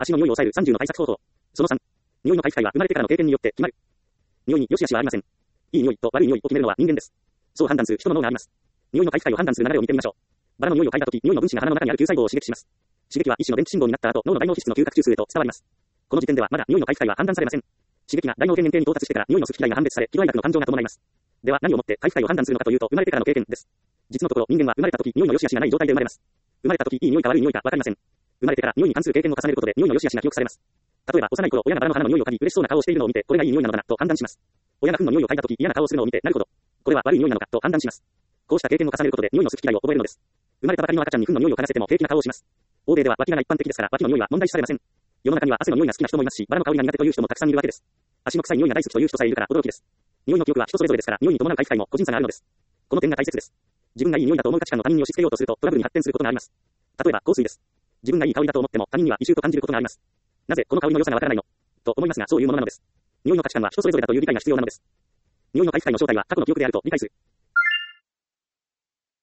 足の匂いを抑える30の対策方法。その3。匂いの嗅ぎ機会は生まれてからの経験によって決まる。匂いに良し悪しはありません。いい匂いと悪い匂いを決めるのは人間です。そう判断する人の脳があります。匂いの嗅ぎ機会を判断する流れを見てみましょう。バラの匂いを嗅いだとき、匂いの分子が鼻の中にある球細胞を刺激します。刺激は一種の電気信号になった後、脳の大脳皮質の嗅覚中枢へと伝わります。この時点ではまだ匂いの嗅ぎ機会は判断されません。刺激が大脳天然系に到達してから匂いの好き嫌いが判別され、喜怒哀楽の感情が伴います。では何をもって嗅ぎ機会を判断するのかというと、生まれてからの経験です。実のところ人間は生まれたとき匂いの良し悪しがない状態で生まれます。生まれたときいい匂いか悪い匂いかわかりません。生まれてから匂いに関する経験を重ねることで匂いの良し悪しが記憶されます。例えば幼い頃親がバラの花の匂いを嗅ぎ嬉しそうな顔をしているのを見てこれがいい匂いなのだなと判断します。親が糞の匂いを嗅いだとき嫌な顔をするのを見てなるほど。これは悪い匂いなのかと判断します。こうした経験を重ねることで匂いの好き嫌いを覚えるのです。生まれたばかりの赤ちゃんに糞の匂いを嗅がせても平気な顔をします。欧米では脇が一般的ですから脇の匂いは問題視されません。世の中には汗の匂いが好きな人もいますし、バラの香りが苦手という人もたくさんいるわけです。足の臭い匂いが大好きという人さえいるから驚きです。匂いの記憶は人それぞれですから、匂いに伴う嗅ぎ機会も個人差があるのです。この点が大切です。自分がいい匂いだと思う価値観の他人に押し付けようとするとトラブルに発展することがあります。例えば香水です。自分がいい香りだと思っても他人には異臭と感じることがあります。なぜこの香りの良さがわからないのと思いますが、そういうものなのです。匂いの価値観は人それぞれだという理解が必要なのです。匂いの嗅ぎ機会の正体は過去の記憶であると理解する。